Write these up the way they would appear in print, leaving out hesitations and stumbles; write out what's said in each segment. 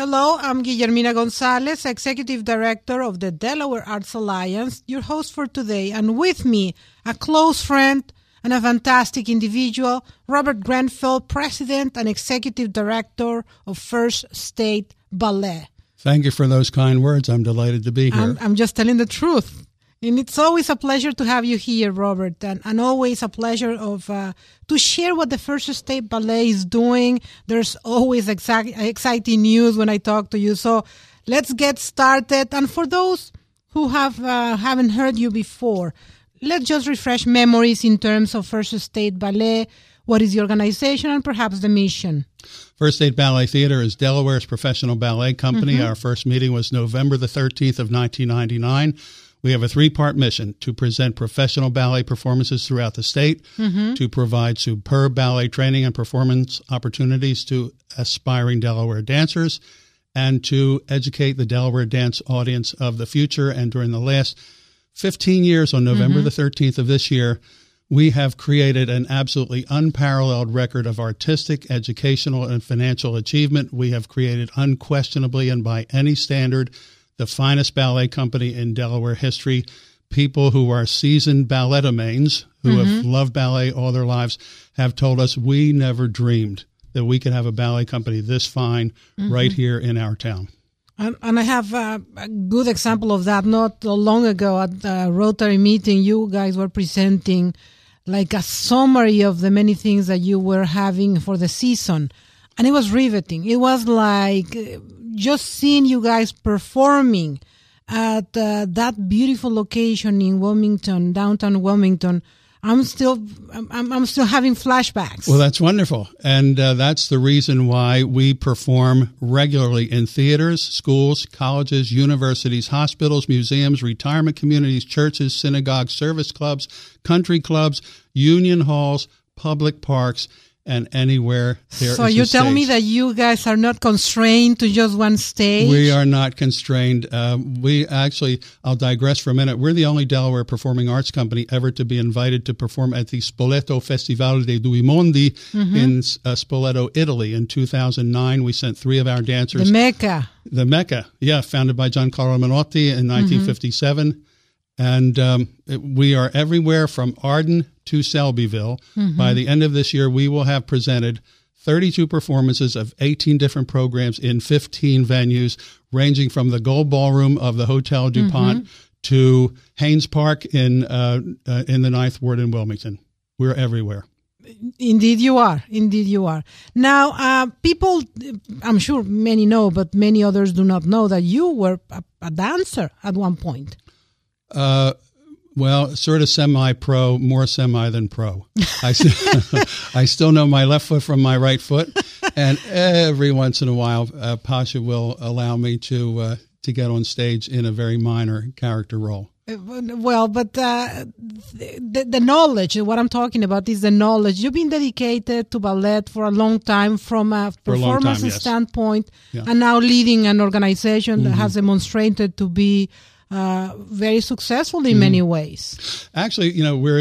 Hello, I'm Guillermina Gonzalez, Executive Director of the Delaware Arts Alliance, your host for today, and with me, a close friend and a fantastic individual, Robert Grenfell, President and Executive Director of First State Ballet. Thank you for those kind words. I'm delighted to be here. I'm just telling the truth. And it's always a pleasure to have you here, Robert, and always a pleasure to share what the First State Ballet is doing. There's always exciting news when I talk to you. So let's get started. And for those who haven't heard you before, let's just refresh memories in terms of First State Ballet. What is the organization and perhaps the mission? First State Ballet Theater is Delaware's professional ballet company. Our first meeting was November the 13th of 1999. We have a three-part mission: to present professional ballet performances throughout the state, to provide superb ballet training and performance opportunities to aspiring Delaware dancers, and to educate the Delaware dance audience of the future. And during the last 15 years, on November the 13th of this year, we have created an absolutely unparalleled record of artistic, educational, and financial achievement. We have created unquestionably and by any standard the finest ballet company in Delaware history. People who are seasoned ballettomanes, who have loved ballet all their lives, have told us we never dreamed that we could have a ballet company this fine right here in our town. And I have a good example of that. Not long ago at the Rotary meeting, you guys were presenting like a summary of the many things that you were having for the season. And it was riveting. It was like just seeing you guys performing at that beautiful location in Wilmington, downtown Wilmington. I'm still having flashbacks. Well, that's wonderful. And that's the reason why we perform regularly in theaters, schools, colleges, universities, hospitals, museums, retirement communities, churches, synagogues, service clubs, country clubs, union halls, public parks, and anywhere there is a stage. So you tell me that you guys are not constrained to just one stage? We are not constrained. We actually, I'll digress for a minute. We're the only Delaware performing arts company ever to be invited to perform at the Spoleto Festival dei Due Mondi in Spoleto, Italy. In 2009, we sent 3 of our dancers. The Mecca. The Mecca, yeah, founded by Giancarlo Menotti in 1957. And we are everywhere from Arden to Selbyville. By the end of this year, we will have presented 32 performances of 18 different programs in 15 venues, ranging from the Gold Ballroom of the Hotel DuPont to Haynes Park in the Ninth Ward in Wilmington. We're everywhere. Indeed you are. Indeed you are. Now, people, I'm sure many know, but many others do not know that you were a dancer at one point. Well, sort of semi-pro, more semi than pro. I still know my left foot from my right foot, and every once in a while, Pasha will allow me to get on stage in a very minor character role. Well, but the knowledge, what I'm talking about is the knowledge. You've been dedicated to ballet for a long time from a performance standpoint, and now leading an organization that has demonstrated to be very successful in many ways. Actually, we're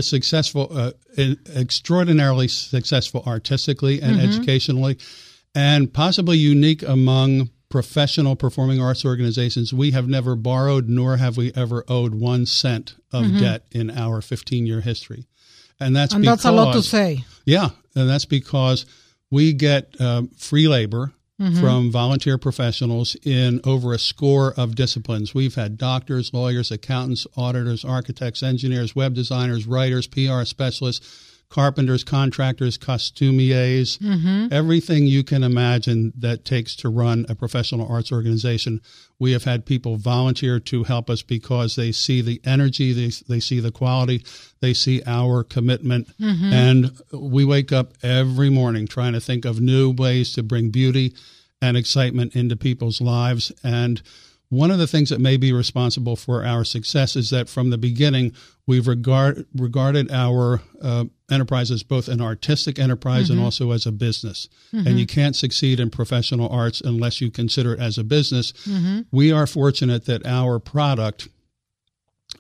extraordinarily successful artistically and educationally, and possibly unique among professional performing arts organizations. We have never borrowed, nor have we ever owed 1 cent of debt in our 15-year history. And that's a lot to say. Yeah, and that's because we get free labor from volunteer professionals in over a score of disciplines. We've had doctors, lawyers, accountants, auditors, architects, engineers, web designers, writers, PR specialists, carpenters, contractors, costumiers, everything you can imagine that takes to run a professional arts organization. We have had people volunteer to help us because they see the energy, they see the quality, they see our commitment. And we wake up every morning trying to think of new ways to bring beauty and excitement into people's lives. And one of the things that may be responsible for our success is that from the beginning, we've regarded our enterprise as both an artistic enterprise and also as a business. And you can't succeed in professional arts unless you consider it as a business. We are fortunate that our product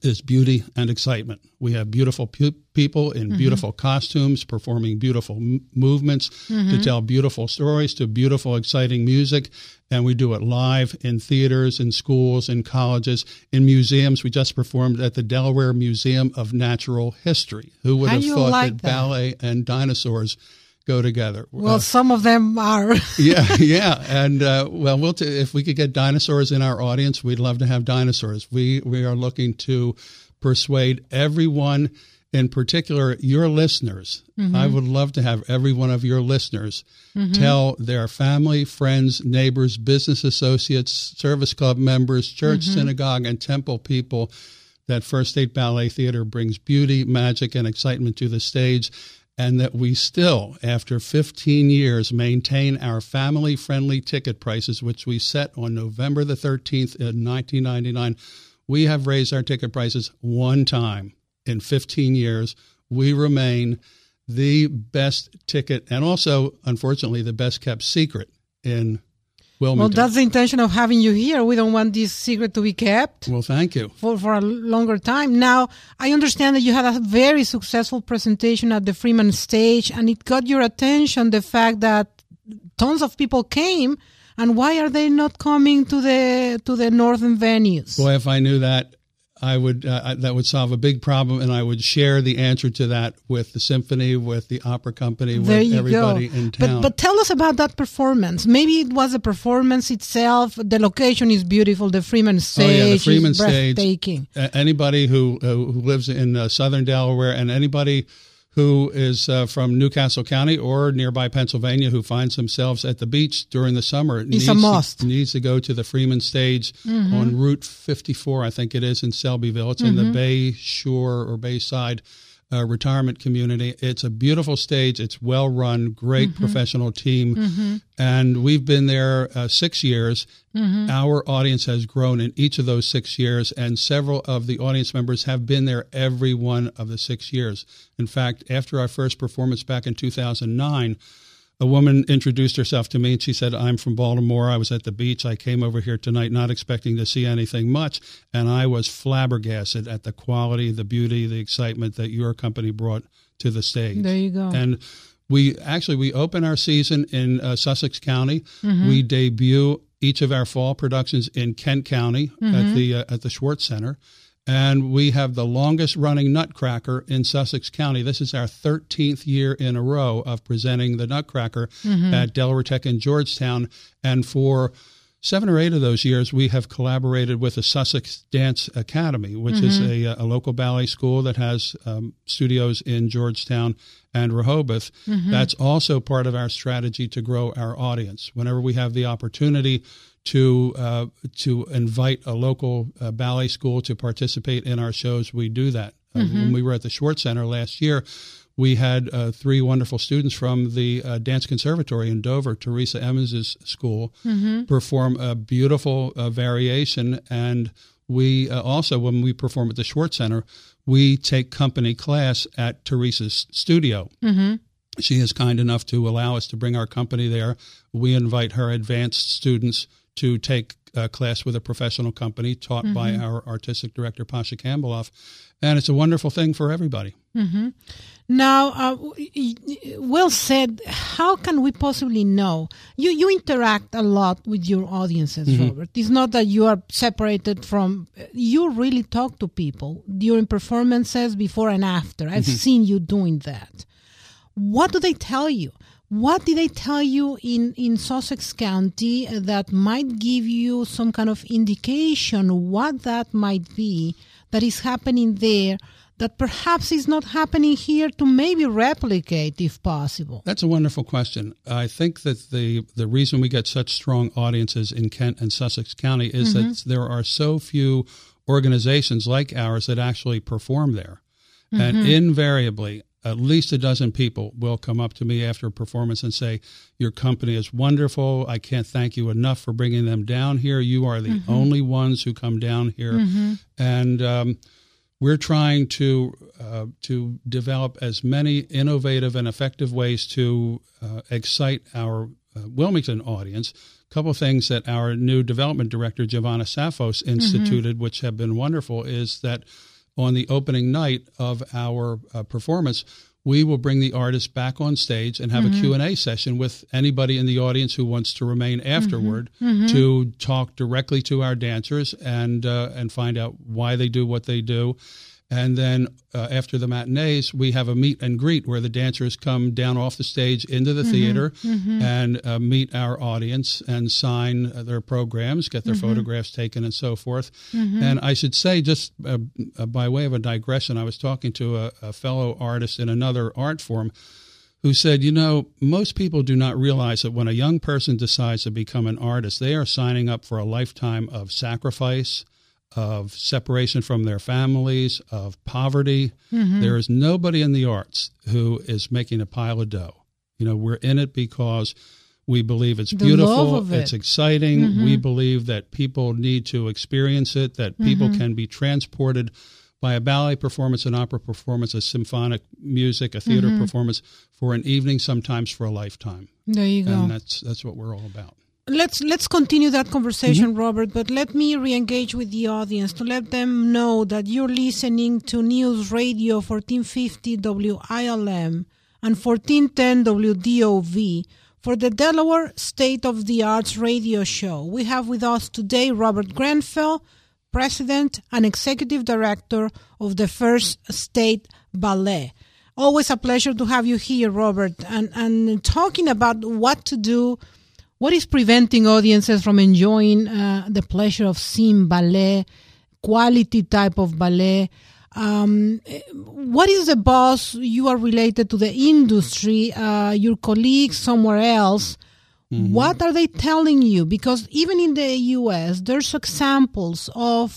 is beauty and excitement. We have beautiful people in beautiful costumes performing beautiful movements to tell beautiful stories to beautiful, exciting music. And we do it live in theaters, in schools, in colleges, in museums. We just performed at the Delaware Museum of Natural History. Who would have thought that ballet and dinosaurs go together? Well, some of them are. yeah. And, if we could get dinosaurs in our audience, we'd love to have dinosaurs. We are looking to persuade everyone, in particular your listeners. I would love to have every one of your listeners tell their family, friends, neighbors, business associates, service club members, church, synagogue, and temple people that First State Ballet Theater brings beauty, magic, and excitement to the stage, and that we still, after 15 years, maintain our family-friendly ticket prices, which we set on November the 13th in 1999. We have raised our ticket prices one time in 15 years. We remain the best ticket and also, unfortunately, the best kept secret in Wilmington. Well, that's the intention of having you here. We don't want this secret to be kept. Well, thank you. For a longer time. Now, I understand that you had a very successful presentation at the Freeman stage, and it got your attention, the fact that tons of people came. And why are they not coming to the northern venues? Boy, if I knew that, I would that would solve a big problem, and I would share the answer to that with the symphony, with the opera company, with everybody in town. But tell us about that performance. Maybe it was the performance itself. The location is beautiful. The Freeman stage is breathtaking. Anybody who lives in southern Delaware and anybody who is from Newcastle County or nearby Pennsylvania who finds themselves at the beach during the summer needs to go to the Freeman stage on Route 54, I think it is, in Selbyville. It's in the Bay Shore or Bayside retirement community. It's a beautiful stage. It's well run, great professional team. And we've been there 6 years. Our audience has grown in each of those 6 years, and several of the audience members have been there every one of the 6 years. In fact, after our first performance back in 2009, a woman introduced herself to me, and she said, "I'm from Baltimore. I was at the beach. I came over here tonight not expecting to see anything much, and I was flabbergasted at the quality, the beauty, the excitement that your company brought to the stage." There you go. And we open our season in Sussex County. We debut each of our fall productions in Kent County at the Schwartz Center. And we have the longest running Nutcracker in Sussex County. This is our 13th year in a row of presenting the Nutcracker at Delaware Tech in Georgetown. And for 7 or 8 of those years, we have collaborated with the Sussex Dance Academy, which is a local ballet school that has studios in Georgetown and Rehoboth. That's also part of our strategy to grow our audience. Whenever we have the opportunity to invite a local ballet school to participate in our shows, we do that. When we were at the Schwartz Center last year, we had 3 wonderful students from the Dance Conservatory in Dover, Teresa Emmons' school, perform a beautiful variation. And we also, when we perform at the Schwartz Center, we take company class at Teresa's studio. She is kind enough to allow us to bring our company there. We invite her advanced students to take a class with a professional company taught by our artistic director, Pasha Campbelloff. And it's a wonderful thing for everybody. Now, well said. How can we possibly know? You interact a lot with your audiences, Robert. It's not that you are separated from, you really talk to people during performances, before and after. I've seen you doing that. What do they tell you? What did they tell you in Sussex County that might give you some kind of indication what that might be that is happening there that perhaps is not happening here, to maybe replicate if possible? That's a wonderful question. I think that the reason we get such strong audiences in Kent and Sussex County is that there are so few organizations like ours that actually perform there. And invariably, at least a dozen people will come up to me after a performance and say, "Your company is wonderful. I can't thank you enough for bringing them down here. You are the only ones who come down here." And we're trying to develop as many innovative and effective ways to excite our Wilmington audience. A couple of things that our new development director, Giovanna Safos, instituted, which have been wonderful, is that on the opening night of our performance, we will bring the artist back on stage and have a Q&A session with anybody in the audience who wants to remain afterward to talk directly to our dancers and find out why they do what they do. And then after the matinees, we have a meet and greet where the dancers come down off the stage into the theater and meet our audience and sign their programs, get their photographs taken and so forth. And I should say, just by way of a digression, I was talking to a fellow artist in another art form who said, most people do not realize that when a young person decides to become an artist, they are signing up for a lifetime of sacrifice, of separation from their families, of poverty. There is nobody in the arts who is making a pile of dough. We're in it because we believe it's beautiful, it's exciting. We believe that people need to experience it, that people can be transported by a ballet performance, an opera performance, a symphonic music, a theater performance for an evening, sometimes for a lifetime. There you go. And that's what we're all about. Let's continue that conversation, Robert, but let me re-engage with the audience to let them know that you're listening to News Radio 1450 WILM and 1410 WDOV for the Delaware State of the Arts radio show. We have with us today Robert Grenfell, President and Executive Director of the First State Ballet. Always a pleasure to have you here, Robert, and talking about what to do. What is preventing audiences from enjoying the pleasure of seeing ballet, quality type of ballet? What is the buzz? You are related to the industry, your colleagues somewhere else. What are they telling you? Because even in the U.S., there's examples of,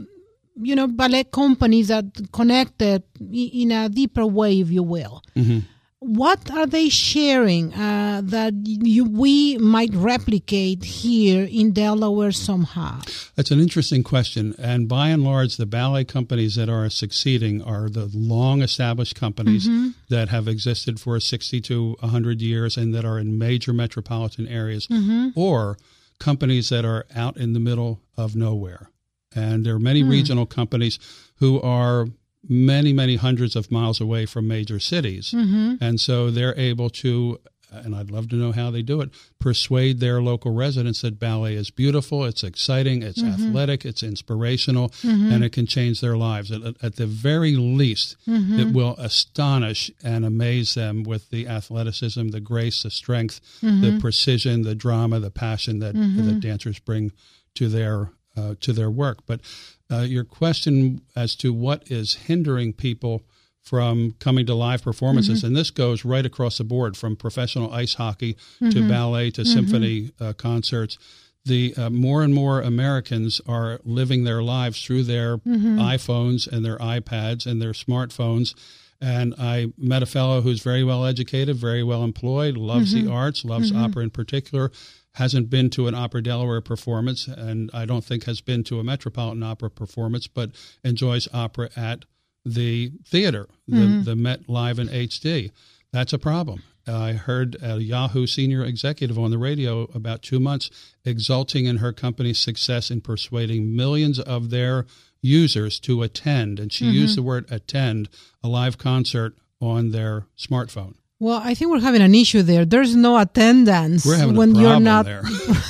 ballet companies that connected in a deeper way, if you will. What are they sharing that we might replicate here in Delaware somehow? That's an interesting question. And by and large, the ballet companies that are succeeding are the long-established companies that have existed for 60 to 100 years and that are in major metropolitan areas, or companies that are out in the middle of nowhere. And there are many regional companies who are many, many hundreds of miles away from major cities. And so they're able to, and I'd love to know how they do it, persuade their local residents that ballet is beautiful, it's exciting, it's athletic, it's inspirational, and it can change their lives. At the very least, it will astonish and amaze them with the athleticism, the grace, the strength, the precision, the drama, the passion that the dancers bring to their work. But your question as to what is hindering people from coming to live performances, and this goes right across the board, from professional ice hockey to ballet to symphony concerts. The more and more Americans are living their lives through their iPhones and their iPads and their smartphones. And I met a fellow who's very well educated, very well employed, loves the arts, loves opera in particular, hasn't been to an Opera Delaware performance, and I don't think has been to a Metropolitan Opera performance, but enjoys opera at the theater, the Met Live in HD. That's a problem. I heard a Yahoo senior executive on the radio about 2 months exulting in her company's success in persuading millions of their users to attend, and she used the word attend, a live concert on their smartphone. Well, I think we're having an issue there. There's no attendance when you're not there.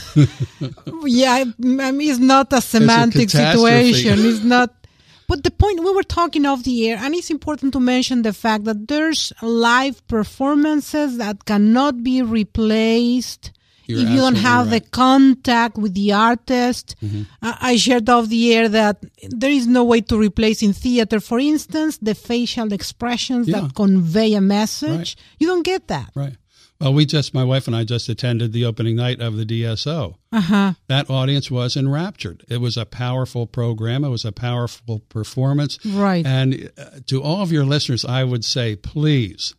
Yeah, I mean, it's not a semantic situation. It's not. But the point, we were talking off the air, and it's important to mention the fact that there's live performances that cannot be replaced if you don't have the contact with the artist. I shared off the air that there is no way to replace in theater, for instance, the facial expressions that convey a message. You don't get that. Right. Well, my wife and I just attended the opening night of the DSO. That audience was enraptured. It was a powerful program. It was a powerful performance. Right. And to all of your listeners, I would say, please,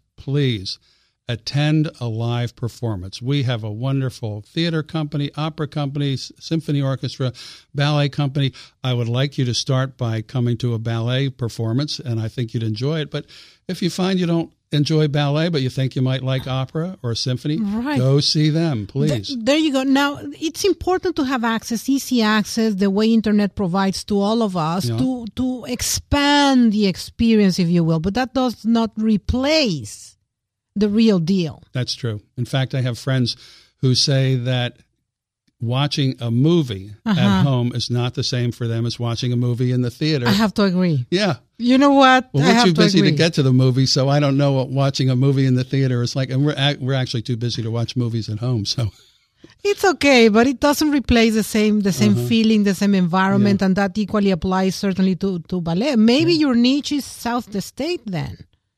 attend a live performance. We have a wonderful theater company, opera company, symphony orchestra, ballet company. I would like you to start by coming to a ballet performance, and I think you'd enjoy it. But if you find you don't enjoy ballet, but you think you might like opera or symphony, right. Go see them, please. There you go. Now, it's important to have access, easy access, the way internet provides to all of us, to expand the experience, if you will. But that does not replace the real deal. That's true. In fact, I have friends who say that watching a movie at home is not the same for them as watching a movie in the theater. I have to agree. Yeah. You know what? Well, we're too busy to get to the movie, so I don't know what watching a movie in the theater is like. And we're actually too busy to watch movies at home. So it's okay, but it doesn't replace the same feeling, the same environment, and that equally applies certainly to ballet. Maybe your niche is South the State then.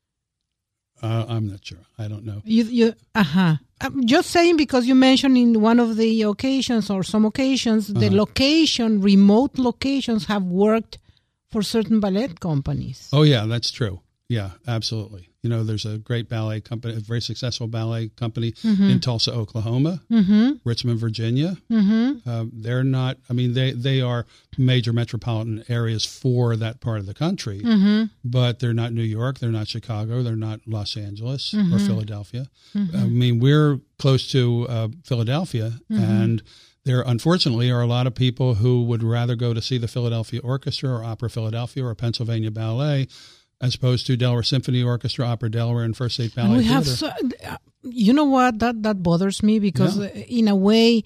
I'm not sure. I don't know. I'm just saying because you mentioned in one of the occasions or some occasions, the remote locations have worked for certain ballet companies. Oh, yeah, that's true. Yeah, absolutely. You know, there's a great ballet company, a very successful ballet company in Tulsa, Oklahoma, Richmond, Virginia. They're not, I mean, they are major metropolitan areas for that part of the country, but they're not New York, they're not Chicago, they're not Los Angeles or Philadelphia. I mean, we're close to Philadelphia, and there, unfortunately, are a lot of people who would rather go to see the Philadelphia Orchestra or Opera Philadelphia or Pennsylvania Ballet as opposed to Delaware Symphony Orchestra, Opera Delaware, and First State Ballet Theater. You know what? That bothers me because, in a way,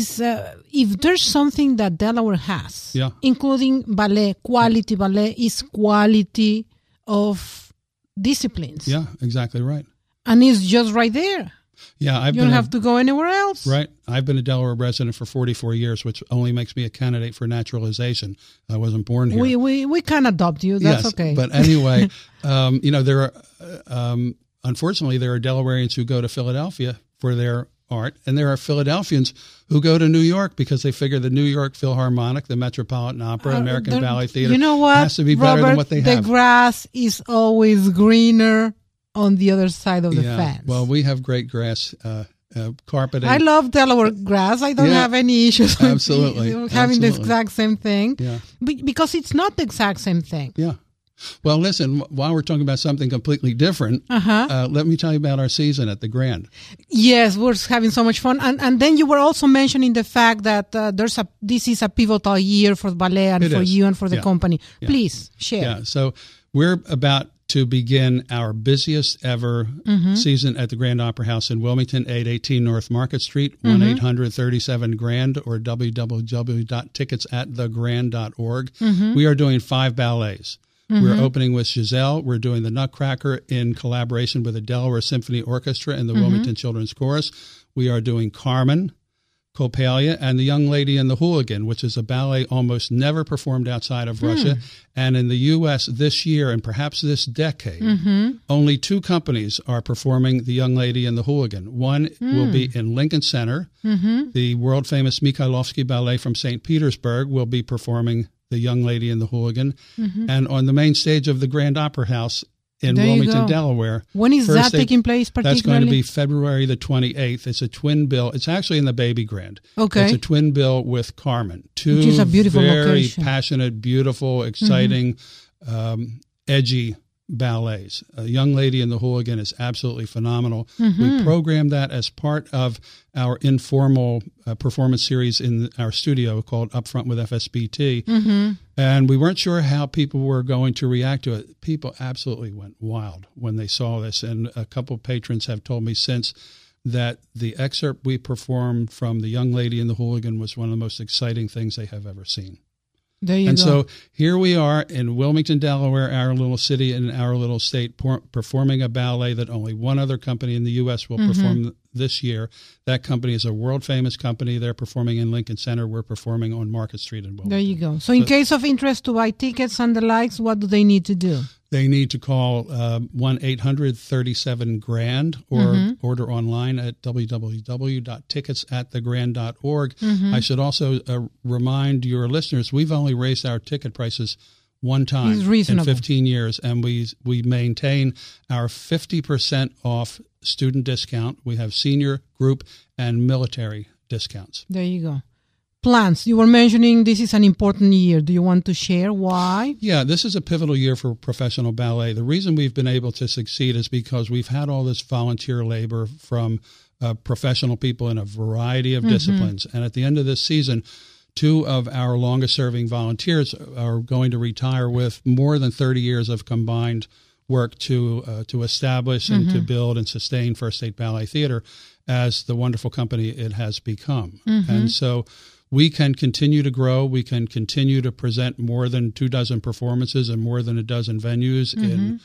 if there's something that Delaware has, including ballet, quality ballet, is quality of disciplines. Yeah, exactly right. And it's just right there. Yeah, you don't have to go anywhere else. Right. I've been a Delaware resident for 44 years, which only makes me a candidate for naturalization. I wasn't born here. We can adopt you. That's okay. But anyway, you know, there are, unfortunately, there are Delawareans who go to Philadelphia for their art, and there are Philadelphians who go to New York because they figure the New York Philharmonic, the Metropolitan Opera, American Ballet Theater, you know what, has to be better than what they have. The grass is always greener on the other side of the fence. Well, we have great grass carpeting. I love Delaware grass. I don't have any issues with having the exact same thing. Yeah. Because it's not the exact same thing. Yeah. Well, listen, while we're talking about something completely different, let me tell you about our season at the Grand. Yes, we're having so much fun. And then you were also mentioning the fact that this is a pivotal year for ballet and for you and for the company. Yeah. Please share. Yeah, so we're about to begin our busiest ever season at the Grand Opera House in Wilmington, 818 North Market Street, 1-800-37-GRAND or www.ticketsatthegrand.org. We are doing 5 ballets. We're opening with Giselle. We're doing the Nutcracker in collaboration with the Delaware Symphony Orchestra and the Wilmington Children's Chorus. We are doing Carmen, Coppelia, and The Young Lady and the Hooligan, which is a ballet almost never performed outside of Russia. And in the U.S. this year, and perhaps this decade, only 2 companies are performing The Young Lady and the Hooligan. One will be in Lincoln Center. The world-famous Mikhailovsky Ballet from St. Petersburg will be performing The Young Lady and the Hooligan. And on the main stage of the Grand Opera House in Wilmington, Delaware. When is that taking place particularly? That's going to be February the 28th. It's a twin bill. It's actually in the Baby Grand. Okay. It's a twin bill with Carmen. Which is a beautiful location. Very passionate, beautiful, exciting, edgy ballets. A Young Lady and the Hooligan is absolutely phenomenal. We programmed that as part of our informal performance series in our studio called Up Front with FSBT. And we weren't sure how people were going to react to it. People absolutely went wild when they saw this. And a couple of patrons have told me since that the excerpt we performed from The Young Lady and the Hooligan was one of the most exciting things they have ever seen. There you go. So here we are in Wilmington, Delaware, our little city and our little state, performing a ballet that only one other company in the U.S. will perform this year. That company is a world-famous company. They're performing in Lincoln Center. We're performing on Market Street in Wilmington. There you go. So in case of interest to buy tickets and the likes, what do they need to do? They need to call 1-800-37-GRAND or order online at www.ticketsatthegrand.org. I should also remind your listeners, we've only raised our ticket prices one time in 15 years, and we maintain our 50% off student discount. We have senior, group, and military discounts. There you go. plans? You were mentioning this is an important year. Do you want to share why? Yeah, this is a pivotal year for professional ballet. The reason we've been able to succeed is because we've had all this volunteer labor from professional people in a variety of disciplines. And at the end of this season, 2 of our longest-serving volunteers are going to retire with more than 30 years of combined work to establish and to build and sustain First State Ballet Theater as the wonderful company it has become. And so we can continue to grow. We can continue to present more than 24 performances and more than a dozen venues in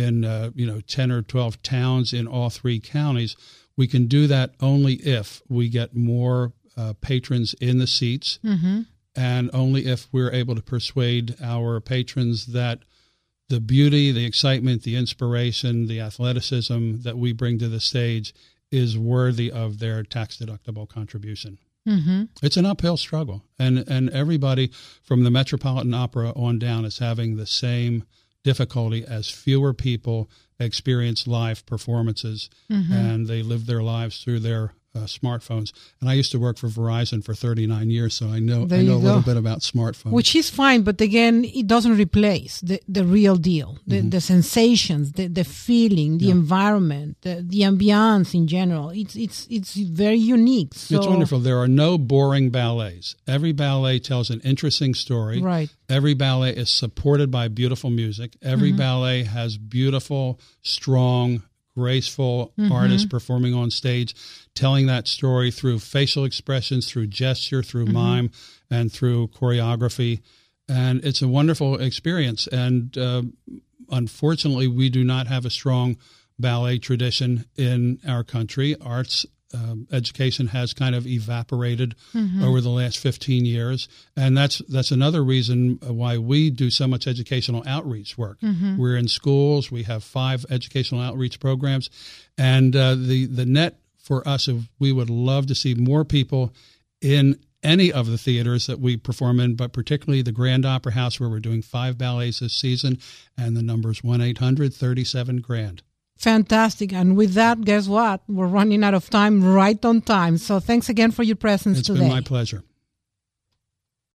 10 or 12 towns in all 3 counties. We can do that only if we get more patrons in the seats, and only if we're able to persuade our patrons that the beauty, the excitement, the inspiration, the athleticism that we bring to the stage is worthy of their tax-deductible contribution. It's an uphill struggle, and everybody from the Metropolitan Opera on down is having the same difficulty as fewer people experience live performances, and they live their lives through their smartphones. And I used to work for Verizon for 39 years, so I know a little bit about smartphones. Which is fine, but again, it doesn't replace the real deal, the sensations, the feeling, the environment, the ambiance in general. It's very unique. So. It's wonderful. There are no boring ballets. Every ballet tells an interesting story. Right. Every ballet is supported by beautiful music. Every ballet has beautiful, strong, graceful artists performing on stage, telling that story through facial expressions, through gesture, through mime, and through choreography. And it's a wonderful experience. And unfortunately, we do not have a strong ballet tradition in our country. Arts education has kind of evaporated over the last 15 years. And that's another reason why we do so much educational outreach work. We're in schools. We have 5 educational outreach programs. And the net for us, we would love to see more people in any of the theaters that we perform in, but particularly the Grand Opera House, where we're doing 5 ballets this season. And the number is 1-800-37-GRAND. Fantastic. And with that, guess what? We're running out of time, right on time. So thanks again for your presence today. It's been my pleasure.